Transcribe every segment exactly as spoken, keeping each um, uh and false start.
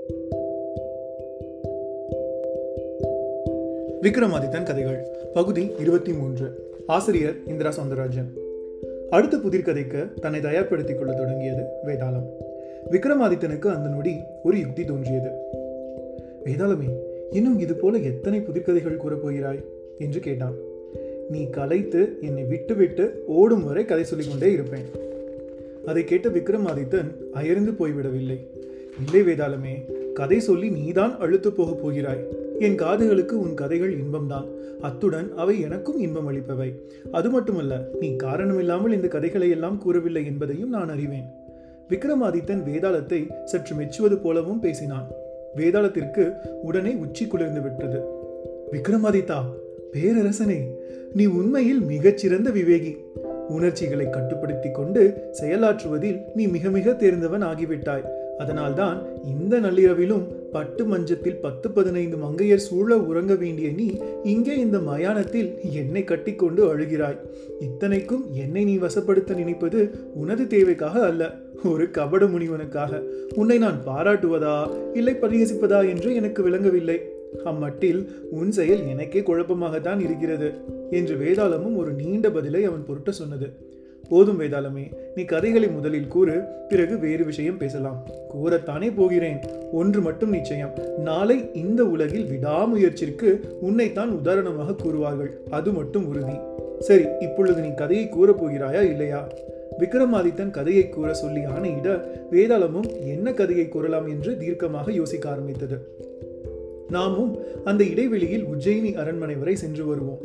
விக்ரமாதித்தன் கதைகள் பகுதி இருபத்தி மூன்று. ஆசிரியர் இந்திரா சௌந்தரராஜன். அடுத்த புதிர்கதைக்கு தன்னை தயார்படுத்திக் கொள்ள தொடங்கியது வேதாளம். விக்ரமாதித்தனுக்கு அந்த நொடி ஒரு யுக்தி தோன்றியது. வேதாளமே, இன்னும் இது போல எத்தனை புதிர்கதைகள் கூறப்போகிறாய் என்று கேட்டான். நீ கலைத்து என்னை விட்டு விட்டு ஓடும் வரை கதை சொல்லிக் கொண்டே இருப்பேன். அதை கேட்ட விக்ரமாதித்தன் அயர்ந்து போய்விடவில்லை. இல்லை வேதாளமே, கதை சொல்லி நீதான் அழுத்து போக போகிறாய். என் காதுகளுக்கு உன் கதைகள் இன்பம்தான், அத்துடன் அவை எனக்கும் இன்பம் அளிப்பவை. அது மட்டுமல்ல, நீ காரணமில்லாமல் இந்த கதைகளை எல்லாம் கூறவில்லை என்பதையும் நான் அறிவேன். விக்ரமாதித்தன் வேதாளத்தை சற்று மெச்சுவது போலவும் பேசினான். வேதாளத்திற்கு உடனே உச்சி குளிர்ந்து விட்டது. விக்ரமாதித்தா, பேரரசனே, நீ உண்மையில் மிகச்சிறந்த விவேகி. உணர்ச்சிகளை கட்டுப்படுத்தி கொண்டு செயலாற்றுவதில் நீ மிக மிக தேர்ந்தவன் ஆகிவிட்டாய். அதனால்தான் இந்த நள்ளிரவிலும் பட்டு மஞ்சத்தில் பத்து பதினைந்து மங்கையர் சூழ உறங்க வேண்டிய நீ இங்கே இந்த மயானத்தில் என்னை கட்டிக்கொண்டு அழுகிறாய். இத்தனைக்கும் என்னை நீ வசப்படுத்த நினைப்பது உனது தேவைக்காக அல்ல, ஒரு கபட முனிவனுக்காக. உன்னை நான் பாராட்டுவதா இல்லை பரிகசிப்பதா என்று எனக்கு விளங்கவில்லை. அம்மட்டில் உன் செயல் எனக்கே குழப்பமாகத்தான் இருக்கிறது என்று வேதாளமும் ஒரு நீண்ட பதிலை அவன் பொருட்ட சொன்னது. போதும் வேதாளமே, நீ கதைகளை முதலில் கூறு, பிறகு வேறு விஷயம் பேசலாம். கூறத்தானே போகிறேன். ஒன்று மட்டும் நிச்சயம், நாளை இந்த உலகில் விடாமுயற்சிக்கு உன்னைத்தான் உதாரணமாக கூறுவார்கள். அது மட்டும் உறுதி. சரி, இப்பொழுது நீ கதையை கூறப் போகிறாயா இல்லையா? விக்ரமாதித்தன் கதையை கூற சொல்லி ஆணையிட வேதாளமும் என்ன கதையை கூறலாம் என்று தீர்க்கமாக யோசிக்க ஆரம்பித்தது. நாமும் அந்த இடைவெளியில் உஜ்ஜயினி அரண்மனை வரை சென்று வருவோம்.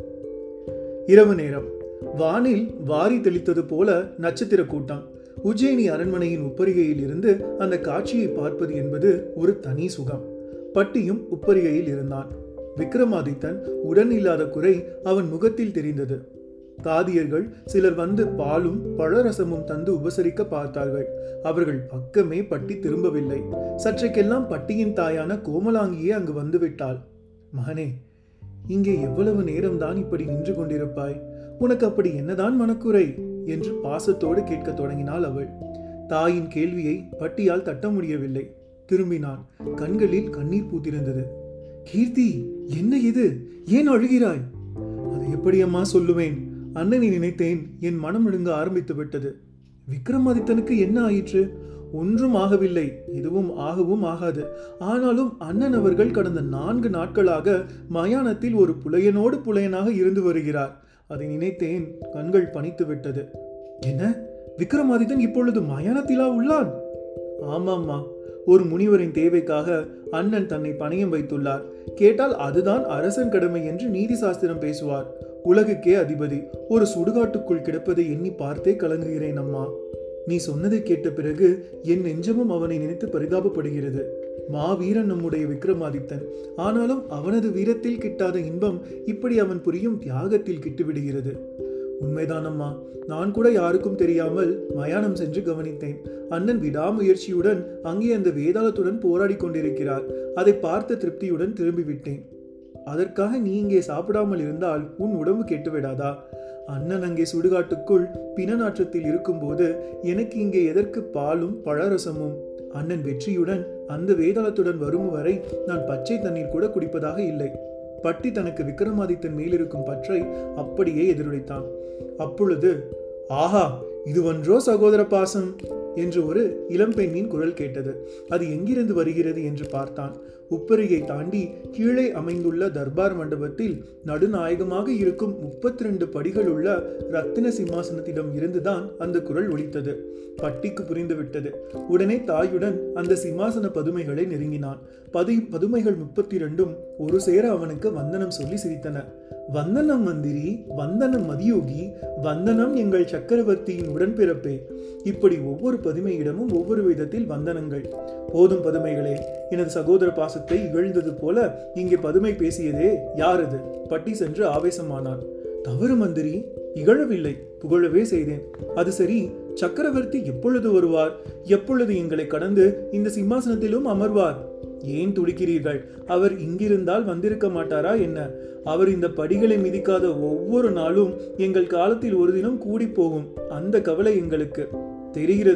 இரவு நேரம். வானில் வாரி தெளித்தது போல நட்சத்திர கூட்டம். உஜ்ஜயினி அரண்மனையின் உப்பரிகையில் இருந்து அந்த காட்சியை பார்ப்பது என்பது ஒரு தனி சுகம். பட்டியும் உப்பரிகையில் இருந்தான். விக்ரமாதித்தன் உடன் இல்லாத குறை அவன் முகத்தில் தெரிந்தது. தாதியர்கள் சிலர் வந்து பாலும் பழரசமும் தந்து உபசரிக்க பார்த்தார்கள். அவர்கள் பக்கமே பட்டி திரும்பவில்லை. சற்றைக்கெல்லாம் பட்டியின் தாயான கோமலாங்கியே அங்கு வந்துவிட்டாள். மகனே, இங்கே எவ்வளவு நேரம்தான் இப்படி நின்று கொண்டிருப்பாய்? உனக்கு அப்படி என்னதான் மனக்குறை என்று பாசத்தோடு கேட்க தொடங்கினாள் அவள். தாயின் கேள்வியை பட்டியால் தட்ட முடியவில்லை. திரும்பினான். கண்களில் கண்ணீர் பூத்திருந்தது. கீர்த்தி, என்ன இது? ஏன் அழுகிறாய்? அதை எப்படி அம்மா சொல்லுவேன்? அண்ணனை நினைத்தேன். என் மனம் நடுங்க ஆரம்பித்து விட்டது. விக்ரமாதித்தனுக்கு என்ன ஆயிற்று? ஒன்றும் ஆகவில்லை, எதுவும் ஆகவும் ஆகாது. ஆனாலும் அண்ணன் அவர்கள் கடந்த நான்கு நாட்களாக மயானத்தில் ஒரு புலையனோடு புலையனாக இருந்து வருகிறார். அதை நினைத்தேன். கண்கள் பனித்து விட்டது. என்ன, விக்ரமாதித்தன் இப்பொழுது மயானத்திலா உள்ளான்? ஆமாம்மா, ஒரு முனிவரின் தேவைக்காக அண்ணன் தன்னை பணயம் வைத்துள்ளார். கேட்டால் அதுதான் அரசன் கடமை என்று நீதி சாஸ்திரம் பேசுவார். உலகுக்கே அதிபதி ஒரு சுடுகாட்டுக்குள் கிடப்பதை எண்ணி பார்த்தே கலங்குகிறேன் அம்மா. நீ சொன்னதை கேட்ட பிறகு என் நெஞ்சமும் அவனை நினைத்து பரிதாபப்படுகிறது. மாவீரன் நம்முடைய விக்ரமாதித்தன். ஆனாலும் அவனது வீரத்தில் கிட்டாத இன்பம் இப்படி அவன் புரியும் தியாகத்தில் கிட்டுவிடுகிறது. உண்மைதான் அம்மா, நான் கூட யாருக்கும் தெரியாமல் மயானம் சென்று கவனித்தேன். அண்ணன் விடாமுயற்சியுடன் அங்கே அந்த வேதாளத்துடன் போராடி கொண்டிருக்கிறார். அதை பார்த்த திருப்தியுடன் திரும்பிவிட்டேன். அதற்காக நீ இங்கே சாப்பிடாமல் இருந்தால் உன் உடம்பு கெட்டுவிடாதா? அண்ணன் அங்கே சுடுகாட்டுக்குள் பிண நாற்றத்தில் இருக்கும்போது எனக்கு இங்கே எதற்கு பாலும் பழரசமும்? அண்ணன் வெற்றியுடன் அந்த வேதாளத்துடன் வரும் வரை நான் பச்சை தண்ணீர் கூட குடிப்பதாக இல்லை. பட்டி தனக்கு விக்ரமாதித்தன் மேலிருக்கும் பற்றை அப்படியே எதிரொலித்தான். அப்பொழுது, ஆஹா, இதுவன்றோ சகோதர பாசம் என்று ஒரு இளம்பெண்ணின் குரல் கேட்டது. அது எங்கிருந்து வருகிறது என்று பார்த்தான். உப்பரிகை தாண்டி கீழே அமைந்துள்ள தர்பார் மண்டபத்தில் நடுநாயகமாக இருக்கும் முப்பத்தி ரெண்டு படிகள் உள்ள ரத்தின சிம்மாசனத்திடம் இருந்துதான் அந்த குரல் ஒலித்தது. பட்டிக்கு புரிந்துவிட்டது. உடனே தாயுடன் அந்த சிம்மாசன பதுமைகளை நெருங்கினான். பதி பதுமைகள் முப்பத்தி இரண்டும் ஒரு சேர அவனுக்கு வந்தனம் சொல்லி சிரித்தன. வந்தனம் மந்திரி, வந்தனம் மதியோகி, வந்தனம் எங்கள் சக்கரவர்த்தியின் உடன்பிறப்பே. இப்படி ஒவ்வொரு பதுமையிடமும் ஒவ்வொரு விதத்தில் வந்தனங்கள். போதும் பதுமைகளே, எனது சகோதர பாசத்தை இகழ்ந்தது போல இங்கே பதுமை பேசியதே யாரது? பட்டி சென்று ஆவேசமானான். தவறு மந்திரி, இகழவில்லை, புகழவே செய்தேன். அது சரி, சக்கரவர்த்தி எப்பொழுது வருவார்? எப்பொழுது எங்களை கடந்து இந்த சிம்மாசனத்திலும் அமர்வார்? ஏன் துடிக்கிறீர்கள்? அவர் இங்கிருந்தால் வந்திருக்க மாட்டாரா என்ன? அவர் இந்த படிகளை மிதிக்காத ஒவ்வொரு நாளும் எங்கள் காலத்தில் ஒரு தினம் கூடி போகும். அந்த கவலை எங்களுக்கு தெரிகிறது.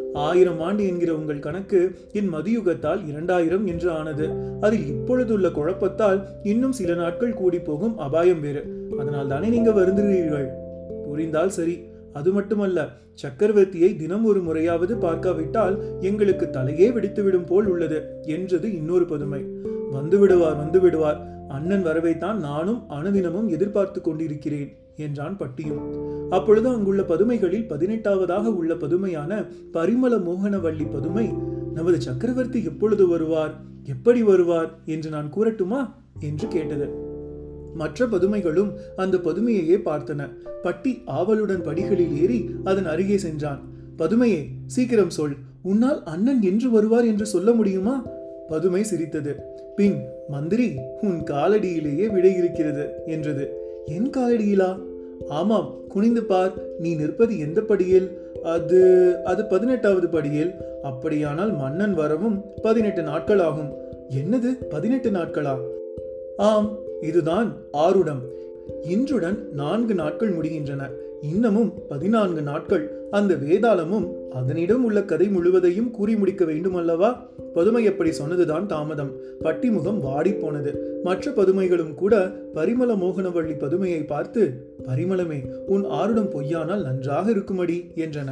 ஆயிரம் ஆண்டு என்கிற உங்கள் கணக்கு என் மதியுகத்தால் இரண்டாயிரம் என்று ஆனது. அதில் இப்பொழுதுள்ள குழப்பத்தால் இன்னும் சில நாட்கள் கூடி போகும் அபாயம் வேறு. அதனால் தானே நீங்க வருந்துகிறீர்கள். புரிந்தால் சரி. அது மட்டுமல்ல, சக்கரவர்த்தியை தினம் ஒரு முறையாவது பார்க்காவிட்டால் எங்களுக்கு தலையே வெடித்துவிடும் போல் உள்ளது என்றது இன்னொரு பதுமை. வந்து விடுவார் வந்து விடுவார் அண்ணன் வரவைத்தான் நானும் அனுதினமும் எதிர்பார்த்து கொண்டிருக்கிறேன் என்றான் பட்டியும். அப்பொழுது அங்குள்ள பதுமைகளில் பதினெட்டாவதாக உள்ள பதுமையான பரிமள மோகனவள்ளி பதுமை, நமது சக்கரவர்த்தி எப்பொழுது வருவார், எப்படி வருவார் என்று நான் கூறட்டுமா என்று கேட்டது. மற்ற பதுமைகளும் அந்த பதுமையையே பார்த்தன. பட்டி ஆவலுடன் படிகளில் ஏறி அதன் அருகே சென்றான். பதுமையே, சீக்கிரம் சொல், உன்னால் அண்ணன் என்று வருவார் என்று சொல்ல முடியுமா? பதுமை சிரித்தது. பின், மந்திரி, உன் காலடியிலேயே விடை இருக்கிறது என்றது. என் காலடியிலா? ஆமாம், குனிந்து பார். நீ நிற்பது எந்த படியில்? அது அது பதினெட்டாவது படியில். அப்படியானால் மன்னன் வரவும் பதினெட்டு நாட்கள் ஆகும். என்னது, பதினெட்டு நாட்களா? ஆம், இதுதான் ஆருடம். இன்றுடன் நான்கு நாட்கள் முடிகின்றன. இன்னமும் பதினான்கு நாட்கள். அந்த வேதாளமும் அதனிடம் உள்ள கதை முழுவதையும் கூறி முடிக்க வேண்டும் அல்லவா? பதுமை எப்படி சொன்னதுதான் தாமதம். பட்டிமுகம் வாடி போனது. மற்ற பதுமைகளும் கூட பரிமள மோகனவள்ளி பதுமையை பார்த்து, பரிமளமே, உன் ஆருடம் பொய்யானால் நன்றாக இருக்குமடி என்றன.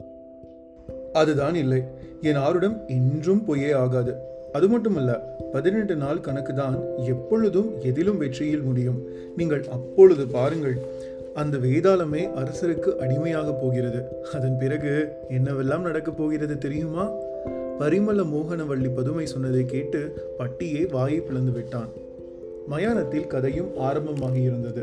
அதுதான் இல்லை. என் ஆருடம் என்றும் பொய்யே ஆகாது. அது மட்டுமல்ல, பதினெட்டு நாள் கணக்கு தான் எப்பொழுதும் எதிலும் வெற்றியில் முடியும். நீங்கள் அப்பொழுது பாருங்கள். அந்த வேதாளமே அரசருக்கு அடிமையாக போகிறது. அதன் பிறகு என்னவெல்லாம் நடக்கப் போகிறது தெரியுமா? பரிமள மோகனவள்ளி பதுமை சொன்னதை கேட்டு பட்டியே வாயை பிளந்து விட்டான். மயானத்தில் கதையும் ஆரம்பமாகி இருந்தது.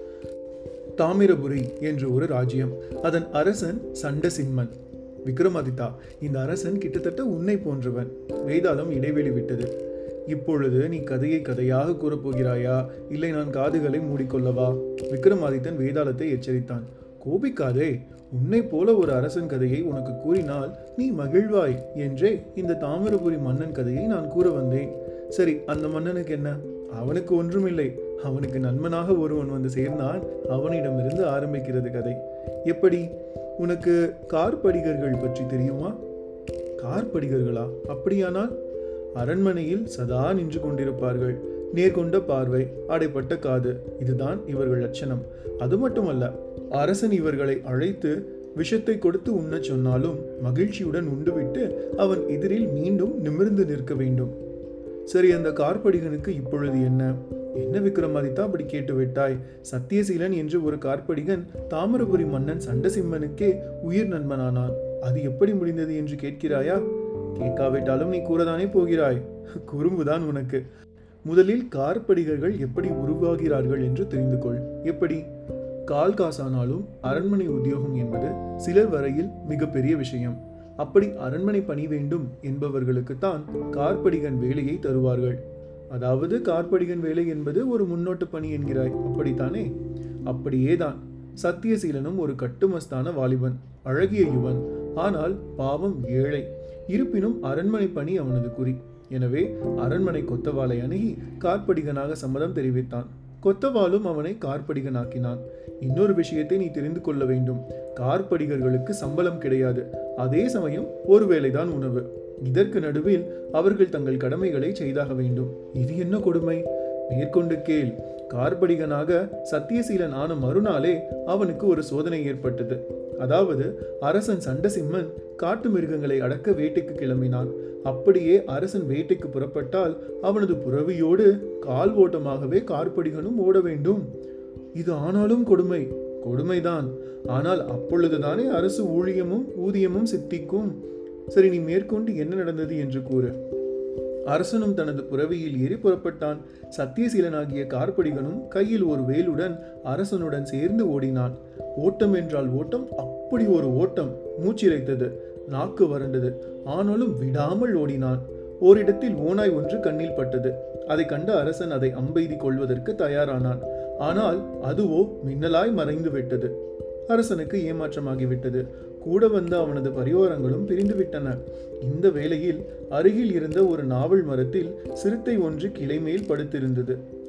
தாமிரபுரி என்று ஒரு ராஜ்யம். அதன் அரசன் சண்டசிம்மன். விக்ரமாதித்தா, இந்த அரசன் கிட்டத்தட்ட உன்னை போன்றவன். வேதாளம் இடைவெளி விட்டது. இப்பொழுது நீ கதையை கதையாக கூறப்போகிறாயா, இல்லை நான் காதுகளை மூடிக்கொள்ளவா? விக்ரமாதித்தன் வேதாளத்தை எச்சரித்தான். கோபிக்காதே. உன்னை போல ஒரு அரசன் கதையை உனக்கு கூறினால் நீ மகிழ்வாய் என்றே இந்த தாமிரபுரி மன்னன் கதையை நான் கூற வந்தேன். சரி, அந்த மன்னனுக்கு என்ன? அவனுக்கு ஒன்றுமில்லை. அவனுக்கு நண்பனாக ஒருவன் வந்து சேர்ந்தான். அவனிடமிருந்து ஆரம்பிக்கிறது கதை. எப்படி? உனக்கு கார்படிகர்கள் பற்றி தெரியுமா? கார்படிகர்களா? அப்படியானால் அரண்மனையில் சதா நின்று கொண்டிருப்பார்கள். நேர்கொண்ட பார்வை, அடைப்பட்ட காது, இதுதான் இவர்கள் லட்சணம். அது மட்டுமல்ல, அரசன் இவர்களை அழைத்து விஷத்தை கொடுத்து உண்ணச் சொன்னாலும் மகிழ்ச்சியுடன் உண்டுவிட்டு அவன் எதிரில் மீண்டும் நிமிர்ந்து நிற்க வேண்டும். சரி, அந்த கார்படிகனுக்கு இப்பொழுது என்ன? என்ன விக்ரமாதித்தா அப்படி கேட்டு விட்டாய்? சத்தியசீலன் என்று ஒரு கார்படிகன் தாமிரபுரி மன்னன் சண்டசிம்மனுக்கே உயிர் நண்பனானான். அது எப்படி முடிந்தது என்று கேட்கிறாயா? கேட்காவிட்டாலும் நீ கூறதானே போகிறாய். குறும்புதான் உனக்கு. முதலில் கார்படிகர்கள் எப்படி உருவாகிறார்கள் என்று தெரிந்து கொள். எப்படி? கால் காசானாலும் அரண்மனை உத்தியோகம் என்பது சிலர் வரையில் மிகப்பெரிய விஷயம். அப்படி அரண்மனை பணி வேண்டும் என்பவர்களுக்குத்தான் கார்படிகன் வேலையை தருவார்கள். அதாவது கார்படிகன் வேலை என்பது ஒரு முன்னோட்டு பணி என்கிறாய், அப்படித்தானே? அப்படியேதான். சத்தியசீலனும் ஒரு கட்டுமஸ்தான வாலிபன், அழகிய யுவன். ஆனால் பாவம் ஏழை. இருப்பினும் அரண்மனை பணி அவனது குறி. எனவே அரண்மனை கொத்தவாலை அணுகி கார்படிகனாக சம்மதம் தெரிவித்தான். கொத்தவாலும் அவனை கார்படிகனாக்கினான். இன்னொரு விஷயத்தை நீ தெரிந்து கொள்ள வேண்டும். கார்படிகர்களுக்கு சம்பளம் கிடையாது. அதே சமயம் ஒரு வேளைதான் உணவு. இதற்கு நடுவில் அவர்கள் தங்கள் கடமைகளை செய்தாக வேண்டும். இது என்ன கொடுமை? மேற்கொண்டு கேள். கார்படிகனாக சத்தியசீலன் ஆன மறுநாளே அவனுக்கு ஒரு சோதனை ஏற்பட்டது. அதாவது, அரசன் சண்டசிம்மன் காட்டு மிருகங்களை அடக்க வேட்டைக்கு கிளம்பினான். அப்படியே அரசன் வேட்டைக்கு புறப்பட்டால் அவனது புறவியோடு கால் ஓட்டமாகவே கார்படிகனும் ஓட வேண்டும். இது ஆனாலும் கொடுமை. கொடுமைதான். ஆனால் அப்பொழுதுதானே அரசு ஊழியமும் ஊதியமும் சித்திக்கும். சரி, நீ மேற்கொண்டு என்ன நடந்தது என்று கூறு. அரசனும் தனது புறவியில் ஏறி புறப்பட்டான். சத்தியசீலனாகிய கார்படிகனும் கையில் ஒரு வேலுடன் அரசனுடன் சேர்ந்து ஓடினான். ஓட்டம் என்றால் ஓட்டம், அப்படி ஒரு ஓட்டம். மூச்சிரைத்தது, நாக்கு வறண்டது. ஆனாலும் விடாமல் ஓடினான். ஓரிடத்தில் ஓநாய் ஒன்று கண்ணில் பட்டது. அதை கண்ட அரசன் அதை அம்பெய்தி கொள்வதற்கு தயாரானான். ஆனால் அதுவோ மின்னலாய் மறைந்து விட்டது. அரசனுக்கு ஏமாற்றமாகிவிட்டது. கூட வந்த அவனது பரிவாரங்களும் பிரிந்துவிட்டன. இந்த வேளையில் அருகில் இருந்த ஒரு நாவல் மரத்தில் சிறுத்தை ஒன்று கிளை மேல் படுத்திருந்தது.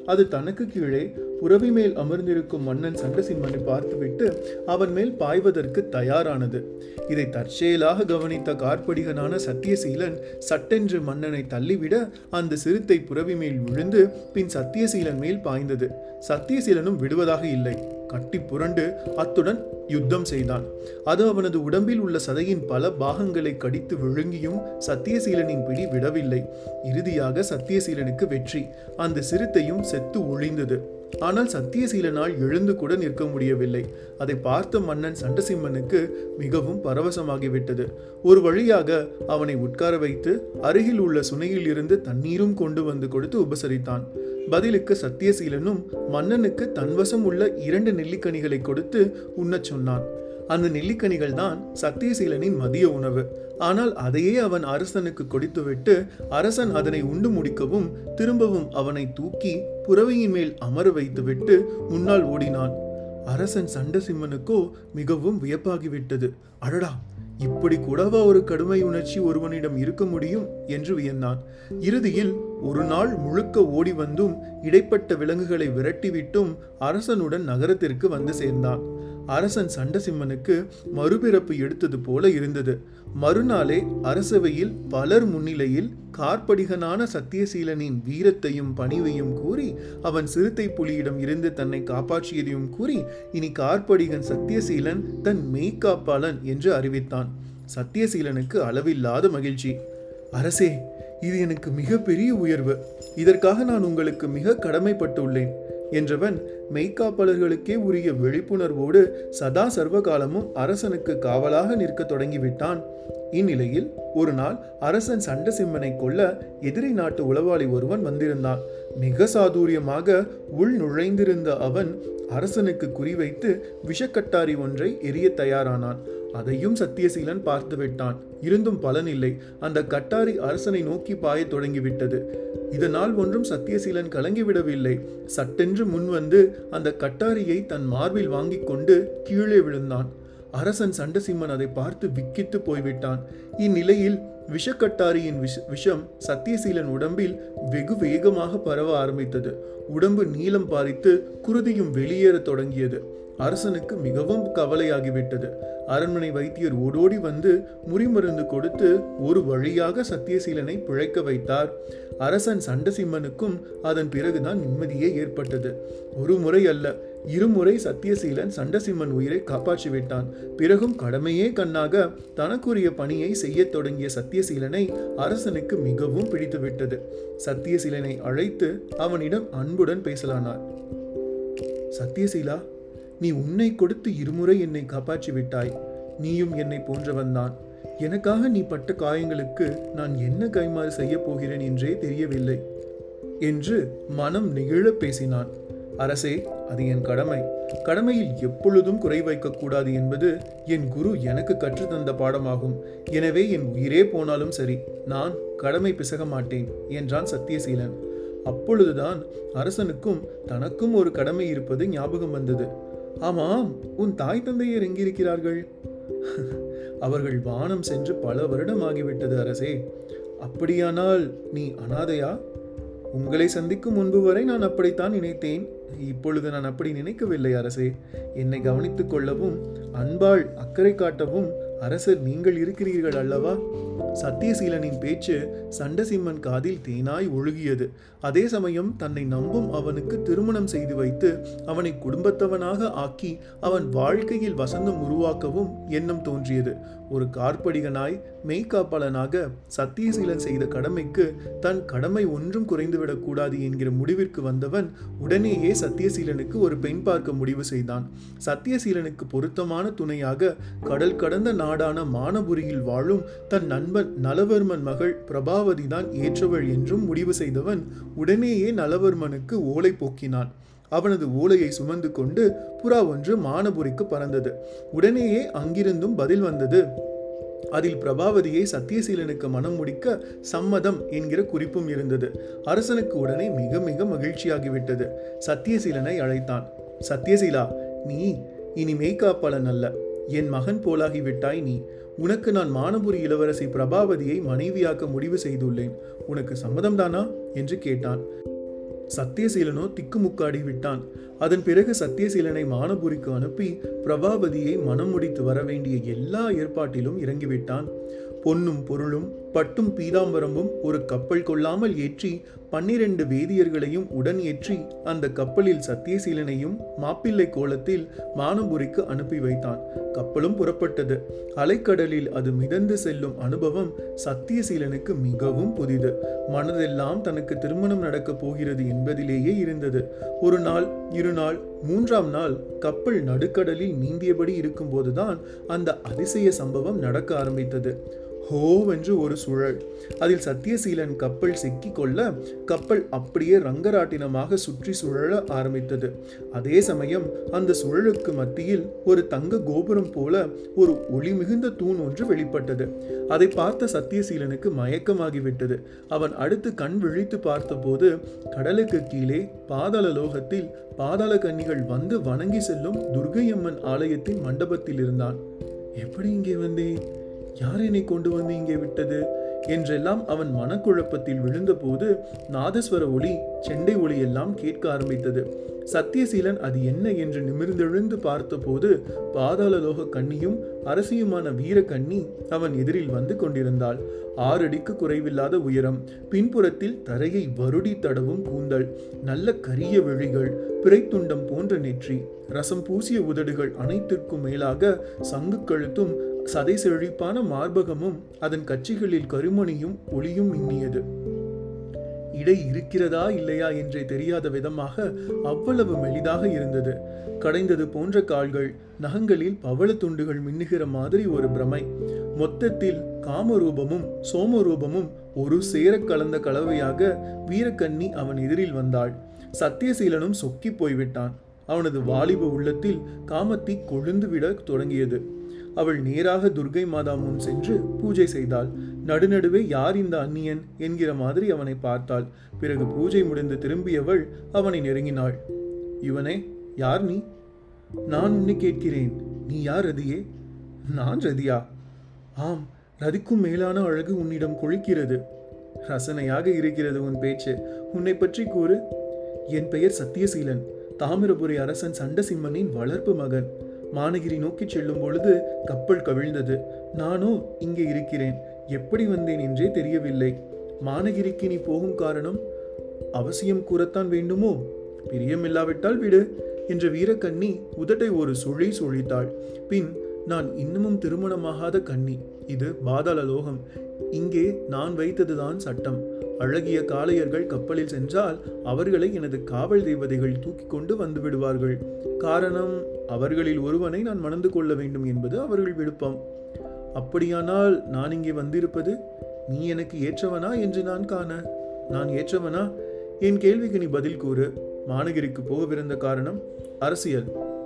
அது தனக்கு கீழே புரவி மேல் அமர்ந்திருக்கும் மன்னன் சண்டசிம்மனை பார்த்துவிட்டு அவன் மேல் பாய்வதற்கு தயாரானது. இதை தற்செயலாக கவனித்த கார்படிகனான சத்தியசீலன் சட்டென்று மன்னனை தள்ளிவிட அந்த சிறுத்தை புரவி மேல் விழுந்து பின் சத்தியசீலன் மேல் பாய்ந்தது. சத்தியசீலனும் விடுவதாக இல்லை. கட்டி புரண்டு அத்துடன் யுத்தம் செய்தான். அது அவனது உடம்பில் உள்ள சதையின் பல பாகங்களை கடித்து விழுங்கியும் சத்தியசீலனின் பிடி விடவில்லை. இறுதியாக சத்தியசீலனுக்கு வெற்றி. அந்த சிறுத்தையும் செத்து ஒழிந்தது. ஆனால் சத்தியசீலனால் எழுந்து கூட நிற்க முடியவில்லை. அதை பார்த்த மன்னன் சண்டசிம்மனுக்கு மிகவும் பரவசமாகிவிட்டது. ஒரு வழியாக அவனை உட்கார வைத்து அருகில் உள்ள சுனையில் இருந்து தண்ணீரும் கொண்டு வந்து கொடுத்து உபசரித்தான். பதிலுக்கு சத்தியசீலனும் மன்னனுக்கு தன்வசம் உள்ள இரண்டு நெல்லிக்கனிகளை கொடுத்து உண்ணச் சொன்னான். அந்த நெல்லிக்கனிகள் தான் சத்தியசீலனின் மதிய உணவு. ஆனால் அதையே அவன் அரசனுக்கு கொடுத்துவிட்டு அரசன் அதனை உண்டு முடிக்கவும் திரும்பவும் அவனை தூக்கி புறவையின் மேல் அமர வைத்துவிட்டு முன்னால் ஓடினான். அரசன் சண்டசிம்மனுக்கோ மிகவும் வியப்பாகிவிட்டது. அடடா, இப்படி கூடவா ஒரு கடுமை உணர்ச்சி ஒருவனிடம் இருக்க முடியும் என்று வியந்தான். இறுதியில் ஒரு நாள் முழுக்க ஓடி வந்தும் இடைப்பட்ட விலங்குகளை விரட்டிவிட்டும் அரசனுடன் நகரத்திற்கு வந்து சேர்ந்தான். அரசன் சண்டசிம்மனுக்கு மறுபிறப்பு எடுத்தது போல இருந்தது. மறுநாளே அரசவையில் பலர் முன்னிலையில் கார்படிகனான சத்தியசீலனின் வீரத்தையும் பணிவையும் கூறி அவன் சிறுத்தை புலியிடம் இருந்து தன்னை காப்பாற்றியதையும் கூறி இனி கார்படிகன் சத்தியசீலன் தன் மெய்காப்பாளன் என்று அறிவித்தான். சத்தியசீலனுக்கு அளவில்லாத மகிழ்ச்சி. அரசே, இது எனக்கு மிக பெரிய உயர்வு. இதற்காக நான் உங்களுக்கு மிக கடமைப்பட்டுள்ளேன் என்றவன் மெய்காப்பாளர்களுக்கே உரிய விழிப்புணர்வோடு சதா சர்வகாலமும் அரசனுக்கு காவலாக நிற்க தொடங்கிவிட்டான். இந்நிலையில் ஒரு நாள் அரசன் சண்டசிம்மனை கொல்ல எதிரி நாட்டு உளவாளி ஒருவன் வந்திருந்தான். மிக சாதுரியமாக உள் நுழைந்திருந்த அவன் அரசனுக்கு குறிவைத்து விஷக்கட்டாரி ஒன்றை எரிய தயாரானான். அதையும் சத்தியசீலன் பார்த்து விட்டான். இருந்தும் பலனில்லை. அந்த கட்டாரி அரசனை நோக்கி பாய தொடங்கிவிட்டது. இதனால் ஒன்றும் சத்தியசீலன் கலங்கிவிடவில்லை. சட்டென்று முன்வந்து அந்த கட்டாரியை தன் மார்பில் வாங்கி கொண்டு கீழே விழுந்தான். அரசன் சண்டசிம்மன் அதை பார்த்து விக்கித்து போய்விட்டான். இந்நிலையில் விஷக்கட்டாரியின் விஷ விஷம் சத்தியசீலன் உடம்பில் வெகு வேகமாக பரவ ஆரம்பித்தது. உடம்பு நீளம் பாரித்து குருதியும் வெளியேற தொடங்கியது. அரசனுக்கு மிகவும் கவலையாகிவிட்டது. அரண்மனை வைத்தியர் ஓடோடி வந்து முறிமருந்து கொடுத்து ஒரு வழியாக சத்தியசீலனை பிழைக்க வைத்தார். அரசன் சண்டசிம்மனுக்கும் அதன் பிறகுதான் நிம்மதியே ஏற்பட்டது. ஒரு முறை அல்ல, இருமுறை சத்தியசீலன் சண்டசிம்மன் உயிரை காப்பாற்றிவிட்டான். பிறகும் கடமையே கண்ணாக தனக்குரிய பணியை செய்ய தொடங்கிய சத்தியசீலனை அரசனுக்கு மிகவும் பிடித்துவிட்டது. சத்தியசீலனை அழைத்து அவனிடம் அன்புடன் பேசலானார். சத்தியசீலா, நீ உன்னை கொடுத்து இருமுறை என்னை காப்பாற்றி விட்டாய். நீயும் என்னை போன்றவன்தான். எனக்காக நீ பட்ட காயங்களுக்கு நான் என்ன கைமாறு செய்ய போகிறேன் என்றே தெரியவில்லை என்று மனம் நெகிழ பேசினான். அரசே, அது என் கடமை. கடமையில் எப்பொழுதும் குறை வைக்கக்கூடாது என்பது என் குரு எனக்கு கற்றுத்தந்த பாடமாகும். எனவே என் உயிரே போனாலும் சரி, நான் கடமை பிசக மாட்டேன் என்றான் சத்தியசீலன். அப்பொழுதுதான் அரசனுக்கும் தனக்கும் ஒரு கடமை இருப்பது ஞாபகம் வந்தது. ஆமாம், உன் தாய் தந்தையர் எங்கிருக்கிறார்கள்? அவர்கள் வானம் சென்று பல வருடம் ஆகிவிட்டது அரசே. அப்படியானால் நீ அனாதையா? உங்களை சந்திக்கும் முன்பு வரை நான் அப்படித்தான் நினைத்தேன். இப்பொழுது நான் அப்படி நினைக்கவில்லை அரசே. என்னை கவனித்துக் கொள்ளவும் அன்பாள் அக்கறை காட்டவும் அரசர் நீங்கள் இருக்கிறீர்கள் அல்லவா? சத்தியசீலனின் பேச்சு சண்டசிம்மன் காதில் தேனாய் ஒழுகியது. அதே சமயம் தன்னை நம்பும் அவனுக்கு திருமணம் செய்து வைத்து அவனை குடும்பத்தவனாக ஆக்கி அவன் வாழ்க்கையில் வசந்தம் உருவாக்கவும் எண்ணம் தோன்றியது. ஒரு கார்படிகனாய் மெய்காப்பாளனாக சத்தியசீலன் செய்த கடமைக்கு தன் கடமை ஒன்றும் குறைந்துவிடக் கூடாது என்கிற முடிவிற்கு வந்தவன் உடனேயே சத்தியசீலனுக்கு ஒரு பெண் பார்க்க முடிவு செய்தான். சத்தியசீலனுக்கு பொருத்தமான துணையாக கடல் கடந்த நாடான மானபுரியில் வாழும் தன் நண்பன் நலவர்மன் மகள் பிரபாவதி தான் ஏற்றவள் என்றும் முடிவு செய்தவன் உடனேயே நலவர்மனுக்கு ஓலை போக்கினான். அவனது ஓலையை சுமந்து கொண்டு புறா ஒன்று மானபுரிக்கு பறந்தது. உடனேயே அங்கிருந்தும் பதில் வந்தது. அதில் பிரபாவதியை சத்தியசீலனுக்கு மனம் முடிக்க சம்மதம் என்கிற குறிப்பும் இருந்தது. அரசனுக்கு உடனே மிக மிக மகிழ்ச்சியாகிவிட்டது. சத்தியசீலனை அழைத்தான். சத்தியசீலா, நீ இனி மெய்காப்பாளன் அல்ல, என் மகன் போலாகிவிட்டாய். நீ உனக்கு நான் மானபுரி இளவரசி பிரபாவதியை மனைவியாக்க முடிவு செய்துள்ளேன். உனக்கு சம்மதம் தானா என்று கேட்டான். சத்தியசீலனோ திக்குமுக்காடி விட்டான். அதன் பிறகு சத்தியசீலனை மானபுரிக்கு அனுப்பி பிரபாவதியை மனம் முடித்து வர வேண்டிய எல்லா ஏற்பாட்டிலும் இறங்கிவிட்டான். பொன்னும் பொருளும் பட்டும் பீதாம்பரமும் ஒரு கப்பல் கொள்ளாமல் ஏற்றி பன்னிரண்டு வேதியர்களையும் உடன் ஏற்றி அந்த கப்பலில் சத்தியசீலனையும் மாப்பிள்ளை கோலத்தில் மானபுரிக்கு அனுப்பி வைத்தான். கப்பலும் புறப்பட்டது. அலைக்கடலில் அது மிதந்து செல்லும் அனுபவம் சத்தியசீலனுக்கு மிகவும் புதிது. மனதெல்லாம் தனக்கு திருமணம் நடக்கப் போகிறது என்பதிலேயே இருந்தது. ஒரு நாள், இரு நாள், மூன்றாம் நாள் கப்பல் நடுக்கடலில் நீந்தியபடி இருக்கும் போதுதான் அந்த அதிசய சம்பவம் நடக்க ஆரம்பித்தது. ஹோவென்று ஒரு சுழல். அதில் சத்தியசீலன் கப்பல் சிக்கிக் கொள்ள கப்பல் அப்படியே ரங்கராட்டினமாக சுற்றி சுழல ஆரம்பித்தது. அதே சமயம் அந்த சுழலுக்கு மத்தியில் ஒரு தங்க கோபுரம் போல ஒரு ஒளி மிகுந்த தூண் ஒன்று வெளிப்பட்டது. அதை பார்த்த சத்தியசீலனுக்கு மயக்கமாகிவிட்டது. அவன் அடுத்து கண் விழித்து பார்த்தபோது கடலுக்கு கீழே பாதாள லோகத்தில் பாதாள கன்னிகள் வந்து வணங்கி செல்லும் துர்க்கையம்மன் ஆலயத்தின் மண்டபத்தில் இருந்தான். எப்படி இங்கே வந்தேன்? யார் என்னை கொண்டு வந்து இங்கே விட்டது என்றெல்லாம் அவன் மனக்குழப்பத்தில் விழுந்தபோது நாதஸ்வர ஒளி, செண்டை ஒளி எல்லாம் கேட்க ஆரம்பித்தது. சத்தியசீலன் அது என்ன என்று நிமிர்ந்தெழுந்து பார்த்தபோது பாதாளலோக கன்னியும் அரசியுமான வீரக்கன்னி அவன் எதிரில் வந்து கொண்டிருந்தாள். ஆறடிக்கு குறைவில்லாத உயரம், பின்புறத்தில் தரையை வருடி தடவும் கூந்தல், நல்ல கரிய விழிகள், பிறைத்துண்டம் போன்ற நெற்றி, ரசம் பூசிய உதடுகள், அனைத்திற்கும் மேலாக சங்கு கழுத்தும் சதை செழிப்பான மார்பகமும் அதன் கட்சிகளில் கருமணியும் ஒளியும் மின்னியது. இடை இருக்கிறதா இல்லையா என்றே தெரியாத விதமாக அவ்வளவு மெலிதாக இருந்தது. கடைந்தது போன்ற கால்கள், நகங்களில் பவள துண்டுகள் மின்னுகிற மாதிரி ஒரு பிரமை. மொத்தத்தில் காமரூபமும் சோமரூபமும் ஒரு சேர கலந்த கலவையாக வீரக்கன்னி அவன் எதிரில் வந்தாள். சத்தியசீலனும் சொக்கி போய்விட்டான். அவனது வாலிப உள்ளத்தில் காமத்தி கொழுந்து விட தொடங்கியது. அவள் நேராக துர்க்கை மாதா முன் சென்று பூஜை செய்தாள். நடுநடுவே யார் இந்த அந்நியன் என்கிற மாதிரி அவனை பார்த்தாள். பிறகு பூஜை முடிந்து திரும்பியவள் அவனை நெருங்கினாள். இவனே, யார் நீ? நான் உன்னை கேட்கிறேன், நீ யார் ரதியே? நான் ரதியா? ஆம், ரதிக்கும் மேலான அழகு உன்னிடம் கொழிக்கிறது. ரசனையாக இருக்கிறது உன் பேச்சு. உன்னை பற்றி கூறு. என் பெயர் சத்தியசீலன், தாமிரபுரி அரசன் சண்டசிம்மனின் வளர்ப்பு மகன். மானகிரி நோக்கி செல்லும் பொழுது கப்பல் கவிழ்ந்தது. நானோ இங்கே இருக்கிறேன். எப்படி வந்தேன் என்றே தெரியவில்லை. மானகிரிக்கு நீ போகும் காரணம் அவசியம் கூறத்தான் வேண்டுமோ? பிரியமில்லாவிட்டால் விடு என்ற வீரக்கன்னி உதட்டை ஒரு சுழி சுழித்தாள். பின், நான் இன்னமும் திருமணமாகாத கன்னி. இது பாதாள லோகம். இங்கே நான் வைத்ததுதான் சட்டம். அழகிய காளையர்கள் கப்பலில் சென்றால் அவர்களை எனது காவல் தேவதைகள் தூக்கி கொண்டு வந்து விடுவார்கள். காரணம், அவர்களில் ஒருவனை நான் மணந்து கொள்ள வேண்டும் என்பது அவர்கள் விருப்பம். அப்படியானால் நான் இங்கே வந்திருப்பது நீ எனக்கு ஏற்றவனா என்று நான் காண. நான் ஏற்றவனா? என் கேள்விக்கு நீ பதில் கூறு. மானகிரிக்கு போகவிருந்த காரணம் அரசியல்.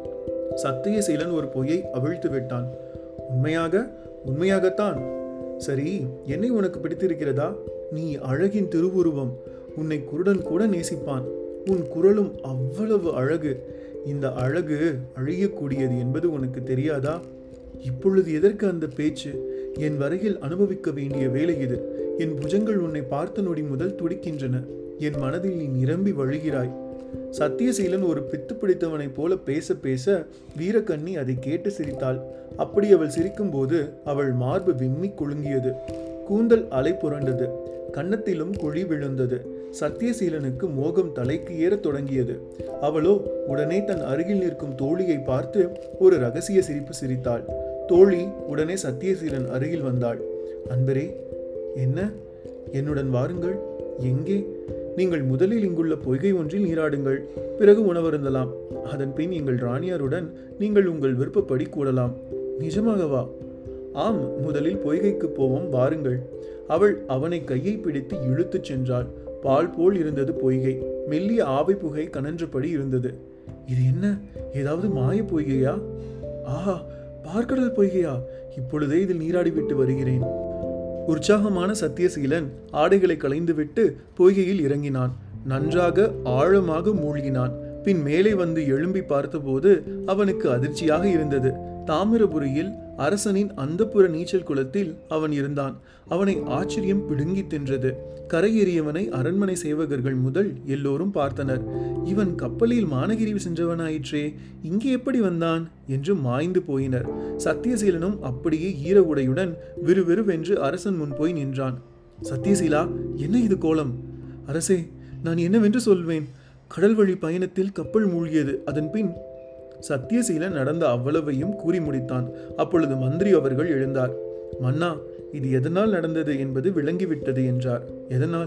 சத்தியசீலன் ஒரு பொய்யை அவிழ்த்து விட்டான். உண்மையாக? உண்மையாகத்தான். சரி, என்னை உனக்கு பிடித்திருக்கிறதா? நீ அழகின் திருவுருவம். உன்னை குருடன் கூட நேசிப்பான். உன் குரலும் அவ்வளவு அழகு. இந்த அழகு அழியக்கூடியது என்பது உனக்கு தெரியாதா? இப்பொழுது எதற்கு அந்த பேச்சு? என் வரையில் அனுபவிக்க வேண்டிய வேலை இது. என் புஜங்கள் உன்னை பார்த்த நொடி முதல் துடிக்கின்றன. என் மனதில் நீ நிரம்பி வழிகிறாய். சத்தியசீலன் ஒரு பித்து பிடித்தவனைப் போல பேச பேச வீரக்கன்னி அதை கேட்டு சிரித்தாள். அப்படி அவள் சிரிக்கும்போது அவள் மார்பு விம்மி குலுங்கியது. கூந்தல் அலை புரண்டது. கன்னத்திலும் குழி விழுந்தது. சத்தியசீலனுக்கு மோகம் தலைக்கு ஏற தொடங்கியது. அவளோ உடனே தன் அருகில் நிற்கும் தோழியை பார்த்து ஒரு ரகசிய சிரிப்பு சிரித்தாள். தோழி உடனே சத்தியசீலன் அருகில் வந்தாள். அன்பரே, என்ன? என்னுடன் வாருங்கள். எங்கே? நீங்கள் முதலில் இங்குள்ள பொய்கை ஒன்றில் நீராடுங்கள். பிறகு உணவருந்தலாம். அதன் பின் எங்கள் ராணியாருடன் நீங்கள் உங்கள் விருப்பப்படி கூடலாம். நிஜமாகவா? ஆம், முதலில் பொய்கைக்கு போவோம், வாருங்கள். அவள் அவனை கையை பிடித்து இழுத்துச் சென்றாள். பால் போல் இருந்தது பொய்கை. மெல்லிய ஆவை புகை கனன்றபடி இருந்தது. இது என்ன? ஏதாவது மாய பொய்கையா? ஆஹா, பார்க்கடல் பொய்கையா? இப்பொழுதே இதில் நீராடிவிட்டு வருகிறேன். உற்சாகமான சத்தியசீலன் ஆடைகளை களைந்துவிட்டு பொய்கையில் இறங்கினான். நன்றாக ஆழமாக மூழ்கினான். பின் மேலே வந்து எழும்பி பார்த்தபோது அவனுக்கு அதிர்ச்சியாக இருந்தது. தாமிரபுரியில் அரசனின் அந்தப்புற நீச்சல் குளத்தில் அவன் இருந்தான். அவனை ஆச்சரியம் பிடுங்கி தின்றது. கரையேறியவனை அரண்மனை சேவகர்கள் முதல் எல்லோரும் பார்த்தனர். இவன் கப்பலில் மானகிரி சென்றவனாயிற்றே, இங்கே எப்படி வந்தான் என்று மாய்ந்து போயினர். சத்தியசீலனும் அப்படியே ஈர உடையுடன் விறுவிறுவென்று அரசன் முன் போய் நின்றான். சத்தியசீலா, என்ன இது கோலம்? அரசே, நான் என்னவென்று சொல்வேன்? கடல் வழி பயணத்தில் கப்பல் மூழ்கியது. அதன் பின் சத்தியசீலன் நடந்த அவ்வளவையும் கூறி முடித்தான். அப்பொழுது மந்திரி அவர்கள் எழுந்தார். மன்னா, இது எதனால் நடந்தது என்பது விளங்கிவிட்டது என்றார். எதனால்?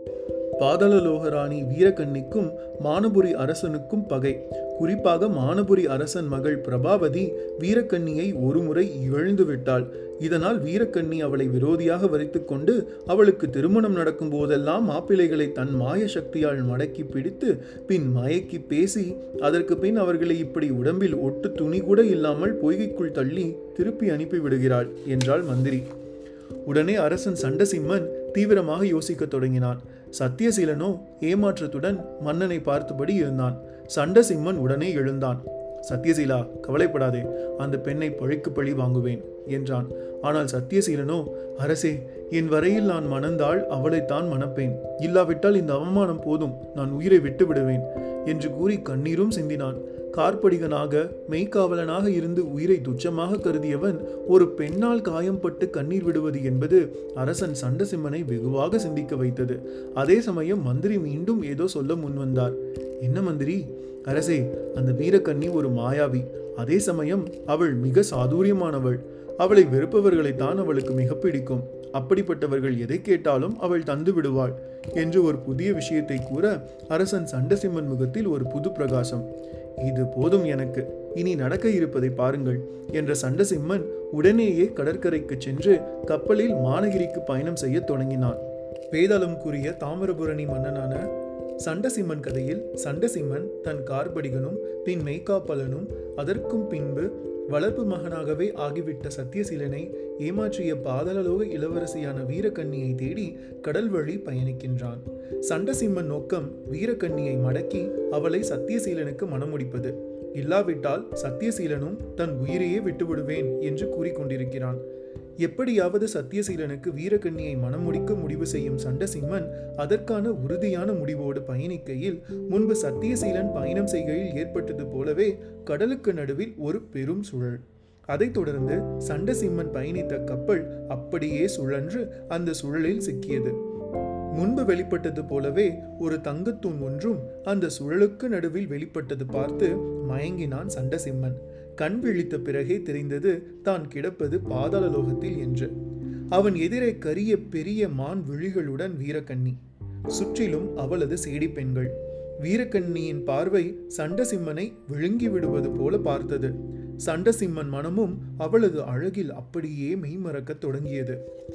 பாதாளலோகராணி வீரக்கண்ணிக்கும் மானபுரி அரசனுக்கும் பகை. குறிப்பாக மானபுரி அரசன் மகள் பிரபாவதி வீரக்கண்ணியை ஒருமுறை இழந்து விட்டாள். இதனால் வீரக்கண்ணி அவளை விரோதியாக வரித்து கொண்டு அவளுக்கு திருமணம் நடக்கும் போதெல்லாம் மாப்பிள்ளைகளை தன் மாய சக்தியால் மடக்கி பிடித்து பின் மயக்கி பேசி அதற்கு பின் அவர்களை இப்படி உடம்பில் ஒட்டு துணி கூட இல்லாமல் பொய்கைக்குள் தள்ளி திருப்பி அனுப்பி விடுகிறாள் என்றாள் மந்திரி. உடனே அரசன் சண்டசிம்மன் தீவிரமாக யோசிக்க தொடங்கினான். சத்தியசீலனோ ஏமாற்றத்துடன் மன்னனை பார்த்தபடி இருந்தான். சண்டசிம்மன் உடனே எழுந்தான். சத்தியசீலா, கவலைப்படாதே, அந்த பெண்ணை பழிக்கு பழி வாங்குவேன் என்றான். ஆனால் சத்தியசீலனோ, அரசே, என் வரையில் நான் மணந்தால் அவளைத்தான் மணப்பேன். இல்லாவிட்டால் இந்த அவமானம் போதும், நான் உயிரை விட்டு விடுவேன் என்று கூறி கண்ணீரும் சிந்தினான். கார்படிகனாக மெய்காவலனாக இருந்து உயிரை துச்சமாக கருதியவன் ஒரு பெண்ணால் காயம்பட்டு கண்ணீர் விடுவது என்பது அரசன் சண்டசிம்மனை வெகுவாக சிந்திக்க வைத்தது. அதே சமயம் மந்திரி மீண்டும் ஏதோ சொல்ல முன்வந்தார். என்ன மந்திரி? அரசே, அந்த வீரக்கண்ணி ஒரு மாயாவி. அதே சமயம் அவள் மிக சாதுரியமானவள். அவளை வெறுப்பவர்களைத்தான் அவளுக்கு மிக பிடிக்கும். அப்படிப்பட்டவர்கள் எதை கேட்டாலும் அவள் தந்து விடுவாள் என்று ஒரு புதிய விஷயத்தை கூற அரசன் சண்டசிம்மன் முகத்தில் ஒரு புது பிரகாசம். இது போதும் எனக்கு, இனி நடக்க இருப்பதை பாருங்கள் என்ற சண்டசிம்மன் உடனேயே கடற்கரைக்கு சென்று கப்பலில் மானகிரிக்கு பயணம் செய்ய தொடங்கினான். வேதாளம் கூறிய தாமிரபுரணி மன்னனான சண்டசிம்மன் கதையில் சண்டசிம்மன் தன் கார்படிகனும் பின் மெய்காப்பலனும் அதற்கும் பின்பு வளர்ப்பு மகனாகவே ஆகிவிட்ட சத்தியசீலனை ஏமாற்றிய பாதாளலோக இளவரசியான வீரக்கண்ணியை தேடி கடல் வழி பயணிக்கின்றான். சண்டசிம்மன் நோக்கம் வீரக்கண்ணியை மடக்கி அவளை சத்தியசீலனுக்கு மணமுடிப்பது. இல்லாவிட்டால் சத்தியசீலனும் தன் உயிரையே விட்டுவிடுவேன் என்று கூறிக்கொண்டிருக்கிறான். எப்படியாவது சத்தியசீலனுக்கு வீரக்கண்ணியை மனம் முடிக்க முடிவு செய்யும் சண்டசிம்மன் அதற்கான உறுதியான முடிவோடு பயணிக்கையில் முன்பு சத்தியசீலன் பயணம் செய்கையில் ஏற்பட்டது போலவே கடலுக்கு நடுவில் ஒரு பெரும் சுழல். அதைத் தொடர்ந்து சண்டசிம்மன் பயணித்த கப்பல் அப்படியே சுழன்று அந்த சுழலில் சிக்கியது. முன்பு வெளிப்பட்டது போலவே ஒரு தங்கத்தூண் ஒன்றும் அந்த சுழலுக்கு நடுவில் வெளிப்பட்டது பார்த்து மயங்கினான் சண்டசிம்மன். கண் விழித்த பிறகே தெரிந்தது தான் கிடப்பது பாதாளலோகத்தில் என்று. அவன் எதிரே கரிய பெரிய மான் விழிகளுடன் வீரக்கண்ணி, சுற்றிலும் அவளது சேடி பெண்கள். வீரக்கண்ணியின் பார்வை சண்டசிம்மனை விழுங்கி விடுவது போல பார்த்தது. சண்டசிம்மன் மனமும் அவளது அழகில் அப்படியே மெய்மறக்க தொடங்கியது.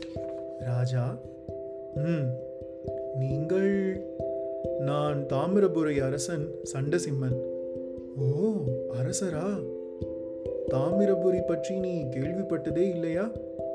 ராஜா, ம் நீங்கள்? நான் தாமிரபுரை அரசன் சண்டசிம்மன். ஓ, அரசரா? தாமிரபுரி பற்றி நீ கேள்விப்பட்டதே இல்லையா?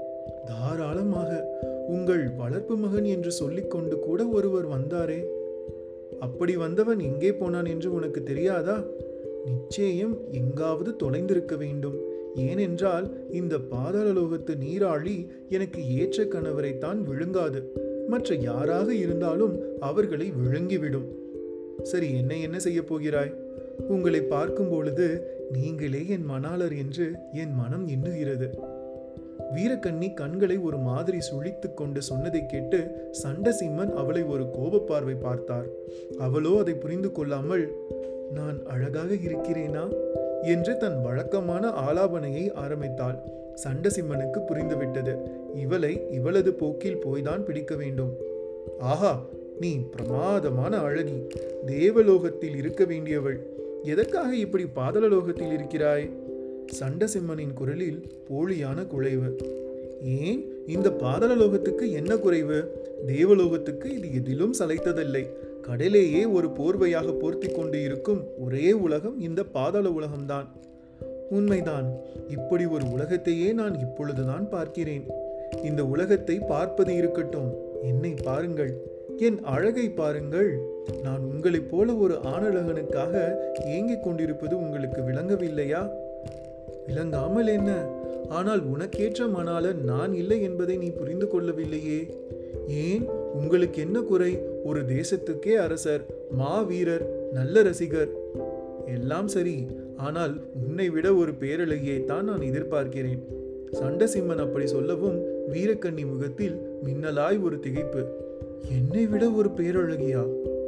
தாராளமாக. உங்கள் வளர்ப்பு மகன் என்று சொல்லிக்கொண்டு கூட ஒருவர் வந்தாரே, அப்படி வந்தவன் எங்கே போனான் என்று உனக்கு தெரியாதா? நிச்சயம் எங்காவது தொலைந்திருக்க வேண்டும். ஏனென்றால் இந்த பாதாளலோகத்து நீராழி எனக்கு ஏற்ற கணவரைத்தான் விழுங்காது. மற்ற யாராக இருந்தாலும் அவர்களை விழுங்கிவிடும். சரி, என்ன என்ன செய்ய போகிறாய்? உங்களை பார்க்கும் பொழுது நீங்களே என் மணாளர் என்று என் மனம் எண்ணுகிறது. வீரக்கண்ணி கண்களை ஒரு மாதிரி சுழித்துக் கொண்டு சொன்னதை கேட்டு சண்டசிம்மன் அவளை ஒரு கோபப்பார்வை பார்த்தார். அவளோ அதை புரிந்து கொள்ளாமல், நான் அழகாக இருக்கிறேனா என்று தன் வழக்கமான ஆலாபனையை ஆரம்பித்தாள். சண்டசிம்மனுக்கு புரிந்துவிட்டது. இவளை இவளது போக்கில் போய்தான் பிடிக்க வேண்டும். ஆஹா, நீ பிரமாதமான அழகி, தேவலோகத்தில் இருக்க வேண்டியவள். எதற்காக இப்படி பாதாளலோகத்தில் இருக்கிறாய்? சண்டசிம்மனின் குரலில் போலியான குழைவு. ஏன், இந்த பாதாளலோகத்துக்கு என்ன குறைவு? தேவலோகத்துக்கு இது எதிலும் சளைத்ததில்லை. கடலேயே ஒரு போர்வையாக போர்த்தி கொண்டு இருக்கும் ஒரே உலகம் இந்த பாதாள உலகம்தான். உண்மைதான். இப்படி ஒரு உலகத்தையே நான் இப்பொழுதுதான் பார்க்கிறேன். இந்த உலகத்தை பார்ப்பது இருக்கட்டும், என்னை பாருங்கள், என் அழகை பாருங்கள். நான் உங்களைப் போல ஒரு ஆணழகனுக்காக ஏங்கிக் கொண்டிருப்பது உங்களுக்கு விளங்கவில்லையா? விளங்காமல் என்ன? ஆனால் உனக்கேற்ற மணாளன் நான் இல்லை என்பதை நீ புரிந்து கொள்ளவில்லையே. ஏன், உங்களுக்கு என்ன குறை? ஒரு தேசத்துக்கே அரசர், மாவீரர், நல்ல ரசிகர். எல்லாம் சரி, ஆனால் உன்னை விட ஒரு பேரழகியை தான் நான் எதிர்பார்க்கிறேன். சண்டசிம்மன் அப்படி சொல்லவும் வீரக்கண்ணி முகத்தில் மின்னலாய் ஒரு திகைப்பு. என்னை விட ஒரு பேரழகியா?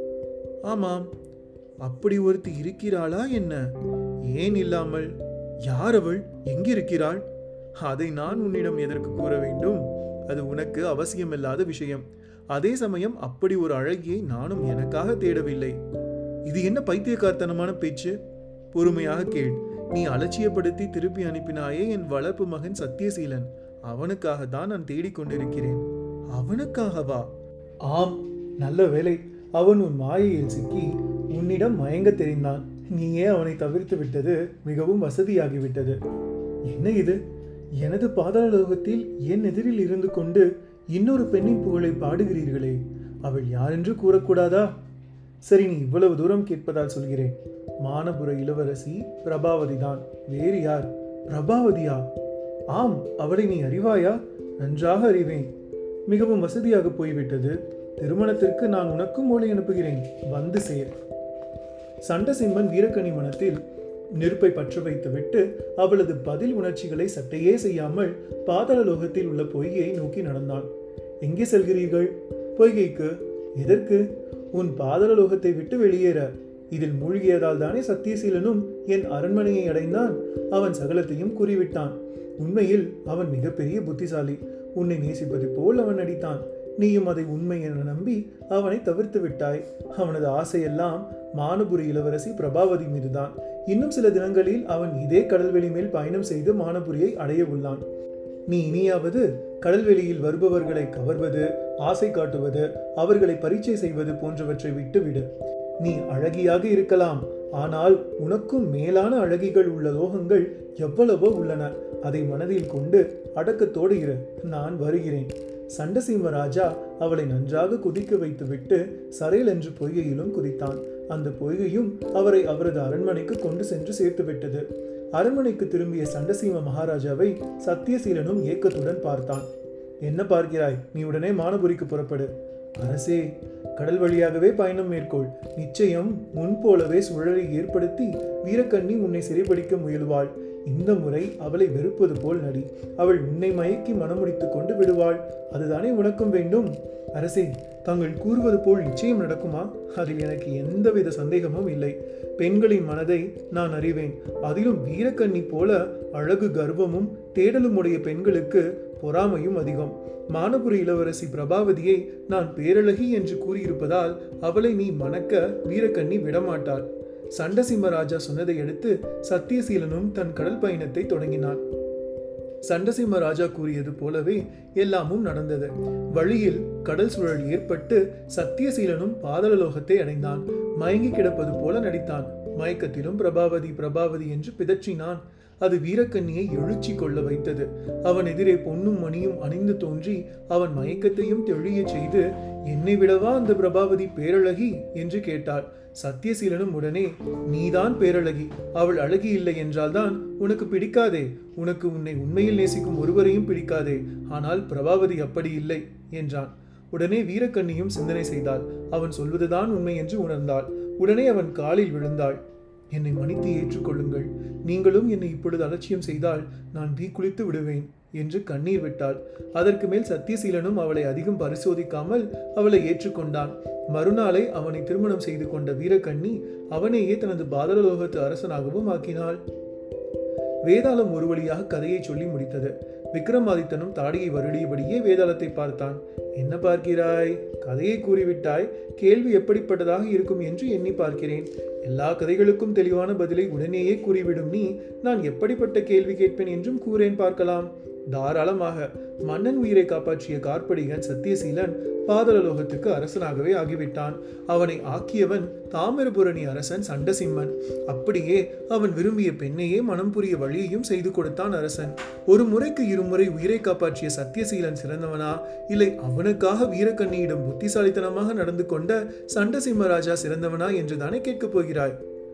ஆமாம், அப்படி ஒருத்தி இருக்கிறாளா என்ன? ஏன் இல்லாமல்? யார் அவள்? எங்கிருக்கிறாள்? அதை நான் உன்னிடம் எதற்கு கூற வேண்டும்? அது உனக்கு அவசியமில்லாத விஷயம். அதே சமயம் அப்படி ஒரு அழகியை நானும் எனக்காக தேடவில்லை. இது என்ன பைத்தியக்காரத்தனமான பேச்சு? பொறுமையாக கேள். நீ அலட்சியப்படுத்தி திருப்பி அனுப்பினாயே என் வளர்ப்பு மகன் சத்தியசீலன். அவனுக்காக தான் நான் தேடிக்கொண்டிருக்கிறேன். அவனுக்காகவா? ஆம், நல்ல வேலை. அவன் உன் மாயையில் சிக்கி உன்னிடம் மயங்க தெரிந்தான். நீயே அவனை தவிர்த்து விட்டது மிகவும் வசதியாகிவிட்டது. என்ன இது? எனது பாதாளலோகத்தில் என் எதிரில் இருந்து கொண்டு இன்னொரு பெண்ணின் புகழை பாடுகிறீர்களே, அவள் யாரென்று கூறக்கூடாதா? சரி, நீ இவ்வளவு தூரம் கேட்பதால் சொல்கிறேன். மானபுர இளவரசி பிரபாவதி தான். வேறு யார்? பிரபாவதியா? ஆம், அவளை நீ அறிவாயா? நன்றாக அறிவேன். மிகவும் வசதியாக போய்விட்டது. திருமணத்திற்கு நான் உனக்கும் ஓலை அனுப்புகிறேன், வந்து சேர். சண்டசிம்மன் வீரக்கணி மனத்தில் நெருப்பை பற்ற வைத்துவிட்டு அவளது பதில் உணர்ச்சிகளை சட்டையே செய்யாமல் பாதாளலோகத்தில் உள்ள பொய்கையை நோக்கி நடந்தான். எங்கே செல்கிறீர்கள்? பொய்கைக்கு. எதற்கு? உன் பாதாளலோகத்தை விட்டு வெளியேற. இதில் மூழ்கியதால் தானே சத்தியசீலனும் என் அரண்மனையை அடைந்தான். அவன் சகலத்தையும் கூறிவிட்டான். உண்மையில் அவன் மிகப்பெரிய புத்திசாலி. உன்னை நேசிப்பது போல் அவன் நடித்தான். நீயும் அதை உண்மை என நம்பி அவனை தவிர்த்து விட்டாய். அவனது ஆசையெல்லாம் மானபுரி இளவரசி பிரபாவதி மீதுதான். இன்னும் சில தினங்களில் அவன் இதே கடல்வெளி மேல் பயணம் செய்து மானபுரியை அடைய உள்ளான். நீ இனியாவது கடல்வெளியில் வருபவர்களை கவர்வது, ஆசை காட்டுவது, அவர்களை பரீட்சை செய்வது போன்றவற்றை விட்டுவிடு. நீ அழகியாக இருக்கலாம், ஆனால் உனக்கும் மேலான அழகிகள் உள்ள லோகங்கள் எவ்வளவோ உள்ளன. அதை மனதில் கொண்டு அடக்கத்தோடு இரு. நான் வருகிறேன். சண்டசிம்ம ராஜா அவளை நன்றாக குதிக்க வைத்துவிட்டு சரையில் என்று பொய்கையிலும் குதித்தான். அந்த பொய்கையும் அவரை அவரது அரண்மனைக்கு கொண்டு சென்று சேர்த்து விட்டது. அரண்மனைக்கு திரும்பிய சண்டசிம்ம மகாராஜாவை சத்தியசீலனும் ஏக்கத்துடன் பார்த்தான். என்ன பார்க்கிறாய்? நீ உடனே மானபுரிக்கு புறப்படு. அரசே, கடல் வழியாகவே பயணம் மேற்கொள். நிச்சயம் முன்போலவே சூழலை ஏற்படுத்தி வீரக்கண்ணி உன்னை சிறைபிடிக்க முயல்வாள். இந்த முறை அவளை வெறுப்பது போல் நடி. அவள் உன்னை மயக்கி மனமுடித்துக் கொண்டு விடுவாள். அதுதானே உனக்கும் வேண்டும். அரசே, தாங்கள் கூறுவது போல் நிச்சயம் நடக்குமா? அதில் எனக்கு எந்தவித சந்தேகமும் இல்லை. பெண்களின் மனதை நான் அறிவேன். அதிலும் வீரக்கண்ணி போல அழகு, கர்வமும் தேடலும் உடைய பெண்களுக்கு பொறாமையும் அதிகம். மானபுரி இளவரசி பிரபாவதியை நான் பேரழகி என்று கூறியிருப்பதால் அவளை நீ மணக்க வீரக்கண்ணி விடமாட்டாள். சண்டசிம்ம ராஜா சொன்னதை அடுத்து சத்தியசீலனும் தன் கடல் பயணத்தை தொடங்கினான். சண்டசிம்ம ராஜா கூறியது போலவே எல்லாமும் நடந்தது. வழியில் கடல் சுழல் ஏற்பட்டு சத்தியசீலனும் பாதாளலோகத்தை அடைந்தான். மயங்கி கிடப்பது போல நடித்தான். மயக்கத்திலும் பிரபாவதி பிரபாவதி என்று பிதற்றினான். அது வீரக்கண்ணியை எழுச்சி கொள்ள வைத்தது. அவன் எதிரே பொன்னும் மணியும் அணிந்து தோன்றி அவன் மயக்கத்தையும் தெளிய செய்து, என்னை விடவா அந்த பிரபாவதி பேரழகி என்று கேட்டாள். சத்தியசீலனும் உடனே, நீதான் பேரழகி, அவள் அழகி இல்லை என்றால்தான் உனக்கு பிடிக்காதே. உனக்கு உன்னை உண்மையில் நேசிக்கும் ஒருவரையும் பிடிக்காதே. ஆனால் பிரபாவதி அப்படி இல்லை என்றான். உடனே வீரக்கண்ணியும் சிந்தனை செய்தாள். அவன் சொல்வதுதான் உண்மை என்று உணர்ந்தாள். உடனே அவன் காலில் விழுந்தாள். என்னை மன்னித்து ஏற்றுக்கொள்ளுங்கள். நீங்களும் என்னை இப்பொழுது அலட்சியம் செய்தால் நான் தீக்குளித்து விடுவேன் என்று கண்ணீர் விட்டாள். அதற்கு மேல் சத்தியசீலனும் அவளை அதிகம் பரிசோதிக்காமல் அவளை ஏற்றுக்கொண்டான். மறுநாளை அவனை திருமணம் செய்து கொண்ட வீரக்கண்ணி அவனையே தனது பாதாளலோகத்து அரசனாகவும் ஆக்கினாள். வேதாளம் ஒரு வழியாக கதையை சொல்லி முடித்தது. விக்ரமாதித்தனும் தாடியை வருடியபடியே வேதாளத்தை பார்த்தான். என்ன பார்க்கிறாய்? கதையை கூறிவிட்டாய். கேள்வி எப்படிப்பட்டதாக இருக்கும் என்று எண்ணி பார்க்கிறேன். எல்லா கதைகளுக்கும் தெளிவான பதிலை உடனேயே கூறிவிடும் நீ, நான் எப்படிப்பட்ட கேள்வி கேட்பேன் என்றும் கூறேன், பார்க்கலாம். தாராளமாக. மன்னன் உயிரை காப்பாற்றிய கார்ப்படிகன் சத்தியசீலன் பாதாளலோகத்துக்கு அரசனாகவே ஆகிவிட்டான். அவனை ஆக்கியவன் தாமிரபுரணி அரசன் சண்டசிம்மன். அப்படியே அவன் விரும்பிய பெண்ணையே மனம் புரிய வழியையும் செய்து கொடுத்தான் அரசன். ஒரு முறைக்கு இருமுறை உயிரை காப்பாற்றிய சத்தியசீலன் சிறந்தவனா, இல்லை அவனுக்காக வீரக்கண்ணியிடம் புத்திசாலித்தனமாக நடந்து கொண்ட சண்டசிம்ம ராஜா சிறந்தவனா என்று தானே கேட்கப் போகிறாய்?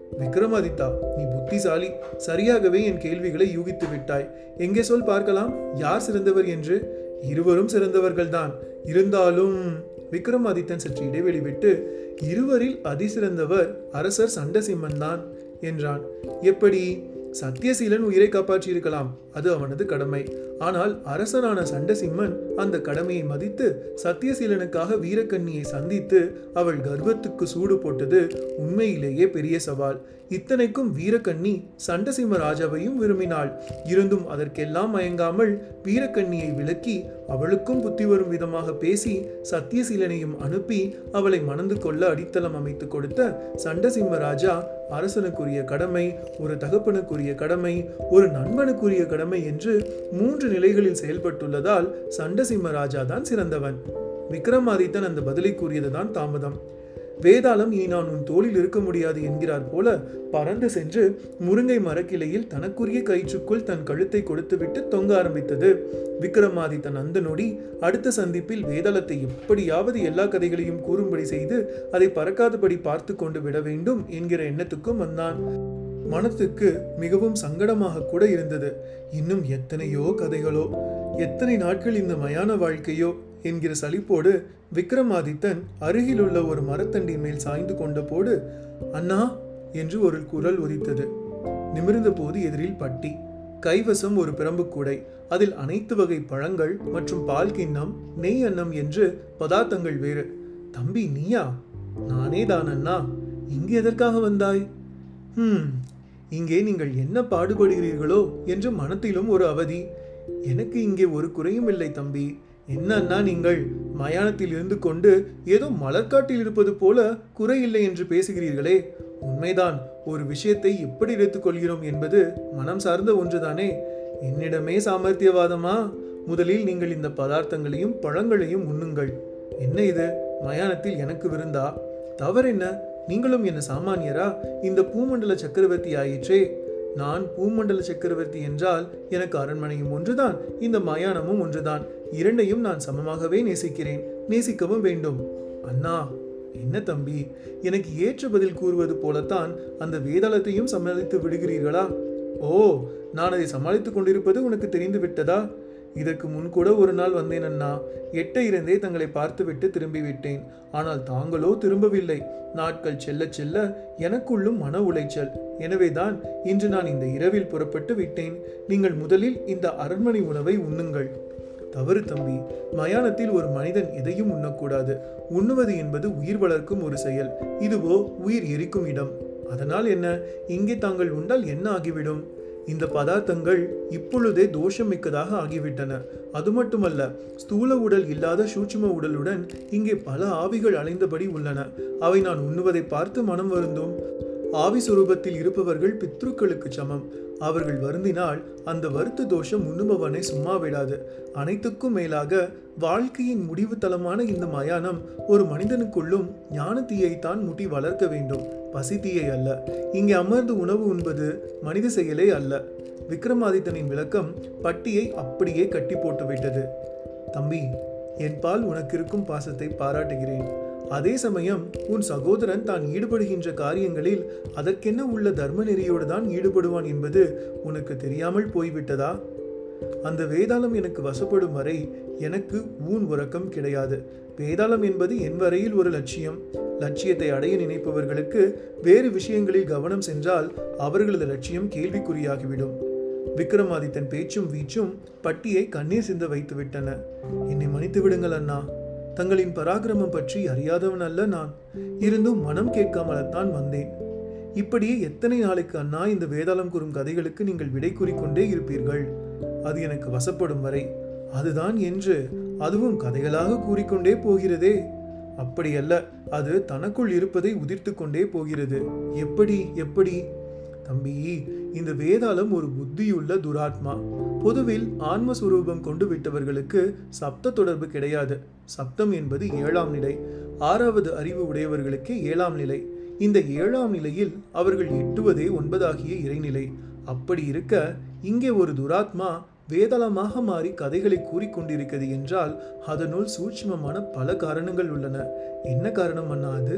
விக்ரமாதித்தா, நீ புத்திசாலி. சரியாகவே என் கேள்விகளை யூகித்து விட்டாய். எங்கே சொல் பார்க்கலாம், யார் சிறந்தவர் என்று. இருவரும் சிறந்தவர்கள்தான். இருந்தாலும் விக்ரமாதித்தன் சற்று இடைவெளி விட்டு, இருவரில் அதிசிறந்தவர் அரசர் சண்டசிம்மன் தான் என்றான். எப்படி? சத்தியசீலன் உயிரை காப்பாற்றியிருக்கலாம், அது அவனது கடமை. ஆனால் அரசனான சண்டசிம்மன் அந்த கடமையை மதித்து சத்தியசீலனுக்காக வீரக்கண்ணியை சந்தித்து அவள் கர்வத்துக்கு சூடு போட்டது உண்மையிலேயே பெரிய சவால். இத்தனைக்கும் வீரக்கண்ணி சண்டசிம்ம ராஜாவையும் விரும்பினாள். இருந்தும் அதற்கெல்லாம் மயங்காமல் வீரக்கண்ணியை விலக்கி அவளுக்கும் புத்தி வரும் விதமாக பேசி சத்தியசீலனையும் அனுப்பி அவளை மணந்து கொள்ள அடித்தளம் அமைத்து கொடுத்த சண்டசிம்ம ராஜா அரசனுக்குரிய கடமை, ஒரு தகப்பனுக்குரிய கடமை, ஒரு நண்பனுக்குரிய கடமை என்று மூன்று நிலைகளில் செயல்பட்டுள்ளதால் சண்டசிம்ம ராஜா தான் சிறந்தவன். விக்ரமாதித்தன் அந்த பதிலை கூறியதுதான் தாமதம். வேதாளம் இனி நான் உன் தோளில் இருக்க முடியாது என்கிறார் போல பறந்து சென்று முருங்கை மரக்கிளையில் தனக்குரிய கயிற்றுக்குள் தன் கழுத்தை கொடுத்துவிட்டு தொங்க ஆரம்பித்தது. விக்ரமாதித்தன் அந்த நொடி அடுத்த சந்திப்பில் வேதாளத்தை எப்படியாவது எல்லா கதைகளையும் கூறும்படி செய்து அதை பறக்காதபடி பார்த்து கொண்டு விட வேண்டும் என்கிற எண்ணத்துக்கும் வந்தான். மனத்துக்கு மிகவும் சங்கடமாக கூட இருந்தது. இன்னும் எத்தனையோ கதைகளோ, எத்தனை நாட்கள் இந்த மயான வாழ்க்கையோ என்கிற சலிப்போடு விக்ரமாதித்தன் அருகில் உள்ள ஒரு மரத்தண்டின் மேல் சாய்ந்து கொண்ட போது, அண்ணா என்று ஒரு குரல் உதித்தது. நிமிர்ந்த போது எதிரில் பட்டி, கைவசம் ஒரு பிரம்பு கூடை, அதில் அனைத்து வகை பழங்கள் மற்றும் பால் கிண்ணம், நெய் அன்னம் என்று பதார்த்தங்கள் வேறு. தம்பி நீயா? நானே தான் அண்ணா. இங்கு எதற்காக வந்தாய்? ஹம் இங்கே நீங்கள் என்ன பாடுபடுகிறீர்களோ என்று மனத்திலும் ஒரு அவதி. எனக்கு இங்கே ஒரு குறையும் இல்லை தம்பி. என்ன அண்ணா, நீங்கள் மயானத்தில் இருந்து கொண்டு ஏதோ மலர்காட்டில் இருப்பது போல குறையில்லை என்று பேசுகிறீர்களே. உண்மைதான், ஒரு விஷயத்தை எப்படி எடுத்துக் கொள்கிறோம் என்பது மனம் சார்ந்த ஒன்றுதானே. என்னிடமே சாமர்த்தியவாதமா? முதலில் நீங்கள் இந்த பதார்த்தங்களையும் பழங்களையும் உண்ணுங்கள். என்ன இது, மயானத்தில் எனக்கு விருந்தா? தவறென்ன? நீங்களும் என்ன சாமானியரா? இந்த பூமண்டல சக்கரவர்த்தி ஆயிற்றே. நான் பூமண்டல சக்கரவர்த்தி என்றால் எனக்கு அரண்மனையும் ஒன்றுதான், இந்த மயானமும் ஒன்றுதான். இரண்டையும் நான் சமமாகவே நேசிக்கிறேன், நேசிக்கவும் வேண்டும். அண்ணா, என்ன தம்பி, எனக்கு ஏற்ற பதில் கூறுவது போலத்தான் அந்த வேதாளத்தையும் சமாளித்து விடுகிறீர்களா? ஓ, நான் அதை சமாளித்துக் கொண்டிருப்பது உனக்கு தெரிந்து விட்டதா? இதற்கு முன் கூட ஒரு நாள் வந்தேன் அண்ணா. எட்ட இருந்தே தங்களை பார்த்துவிட்டு திரும்பி விட்டேன். ஆனால் தாங்களோ திரும்பவில்லை. நாட்கள் செல்ல செல்ல எனக்குள்ளும் மன உளைச்சல். எனவேதான் இன்று நான் இந்த இரவில் புறப்பட்டு விட்டேன். நீங்கள் முதலில் இந்த அரண்மனை உணவை உண்ணுங்கள். தவறு தம்பி, மயானத்தில் ஒரு மனிதன் எதையும் உண்ணக்கூடாது. உண்ணுவது என்பது உயிர் வளர்க்கும் ஒரு செயல். இதுவோ உயிர் எரிக்கும் இடம். அதனால் என்ன, இங்கே தாங்கள் உண்டால் என்ன ஆகிவிடும்? இந்த பதார்த்தங்கள் இப்பொழுதே தோஷம் மிக்கதாக ஆகிவிட்டன. அது மட்டுமல்ல, ஸ்தூல உடல் இல்லாத சூட்சும உடலுடன் இங்கே பல ஆவிகள் அலைந்தபடி உள்ளன. அவை நான் உண்ணுவதை பார்த்து மனம் வருந்தும். ஆவி சுரூபத்தில் இருப்பவர்கள் பித்ருக்களுக்கு சமம். அவர்கள் வருந்தினால் அந்த வருத்த தோஷம் உண்ணுபவனை சும்மா விடாது. அனைத்துக்கும் மேலாக வாழ்க்கையின் முடிவு தளமான இந்த மயானம் ஒரு மனிதனுக்குள்ளும் ஞான தீயைத்தான் முட்டி வளர்க்க வேண்டும், பசி தீயை அல்ல. இங்கே அமர்ந்து உணவு உண்பது மனித செயலே அல்ல. விக்ரமாதித்தனின் விளக்கம் பட்டியை அப்படியே கட்டி போட்டுவிட்டது. தம்பி, என் பால் உனக்கு இருக்கும் பாசத்தை பாராட்டுகிறேன். அதே சமயம் உன் சகோதரன் தான் ஈடுபடுகின்ற காரியங்களில் அதற்கென்ன உள்ள தர்ம நெறியோடு தான் ஈடுபடுவான் என்பது உனக்கு தெரியாமல் போய்விட்டதா? அந்த வேதாளம் எனக்கு வசப்படும் வரை எனக்கு ஊன் உறக்கம் கிடையாது. வேதாளம் என்பது என் வரையில் ஒரு லட்சியம். லட்சியத்தை அடைய நினைப்பவர்களுக்கு வேறு விஷயங்களில் கவனம் சென்றால் அவர்களது லட்சியம் கேள்விக்குறியாகிவிடும். விக்ரமாதித்தன் பேச்சும் வீச்சும் பட்டியை கண்ணீர் சிந்த வைத்து விட்டன. என்னை மன்னித்து விடுங்கள் அண்ணா. தங்களின் பராக்கிரமம் பற்றி அறியாதவன் அல்ல நான். இருந்தும் மனம் கேட்காமல்தான் வந்தேன். இப்படியே எத்தனை நாளைக்கு அண்ணா இந்த வேதாளம் கூறும் கதைகளுக்கு நீங்கள் விடை கூறிக்கொண்டே இருப்பீர்கள்? அது எனக்கு வசப்படும் வரை. அதுதான் என்று அதுவும் கதைகளாக கூறிக்கொண்டே போகிறதே. அப்படியல்ல, அது தனக்குள் இருப்பதை உதிர்த்து கொண்டே போகிறது. எப்படி எப்படி? தம்பி, இந்த வேதாளம் ஒரு புத்தியுள்ள துராத்மா. பொதுவில் ஆன்மஸ்வரூபம் கொண்டு விட்டவர்களுக்கு சப்த தொடர்பு கிடையாது. சப்தம் என்பது ஏழாம் நிலை. ஆறாவது அறிவு உடையவர்களுக்கு ஏழாம் நிலை. இந்த ஏழாம் நிலையில் அவர்கள் எட்டுவதே ஒன்பதாகிய இறைநிலை. அப்படி இருக்க இங்கே ஒரு துராத்மா வேதாளமாக மாறி கதைகளை கூறிக்கொண்டிருக்கிறது என்றால் அதனுள் சூட்சுமமான பல காரணங்கள் உள்ளன. என்ன காரணம் அண்ணா அது?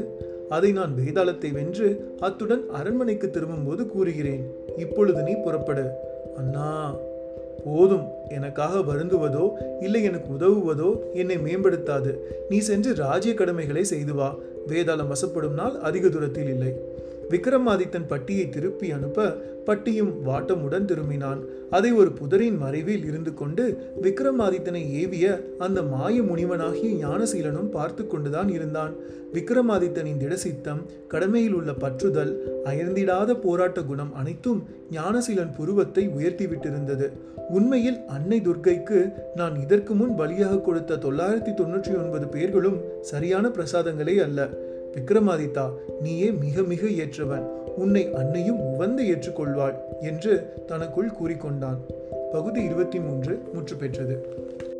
அதை நான் வேதாளத்தை வென்று அத்துடன் அரண்மனைக்கு திரும்பும்போது கூறுகிறேன். இப்பொழுது நீ புறப்படு. அண்ணா, போதும். எனக்காக வருந்துவதோ இல்லை எனக்கு உதவுவதோ என்னை மேம்படுத்தாது. நீ சென்று ராஜ்ய கடமைகளை செய்து வா. வேதாளம் வசப்படும் நாள் அதிக தூரத்தில் இல்லை. விக்ரமாதித்தன் பட்டியை திருப்பி அனுப்ப பட்டியும் வாட்டமுடன் திரும்பினான். அதை ஒரு புதரின் மறைவில் இருந்து கொண்டு விக்ரமாதித்தனை ஏவிய அந்த மாய முனிவனாகிய ஞானசீலனும் பார்த்து கொண்டுதான் இருந்தான். விக்ரமாதித்தனின் திடசித்தம், கடமையில் உள்ள பற்றுதல், அயர்ந்திடாத போராட்ட குணம் அனைத்தும் ஞானசீலன் புருவத்தை உயர்த்திவிட்டிருந்தது. உண்மையில் அன்னை துர்க்கைக்கு நான் இதற்கு முன் பலியாக கொடுத்த தொள்ளாயிரத்தி தொன்னூற்றி ஒன்பது பேர்களும் சரியான பிரசாதங்களே அல்ல. விக்ரமாதித்தா, நீயே மிக மிக ஏற்றவன். உன்னை அன்னையும் உவந்து ஏற்றுக்கொள்வாள் என்று தனக்குள் கூறிக்கொண்டான். பகுதி இருபத்தி மூன்று முற்று பெற்றது.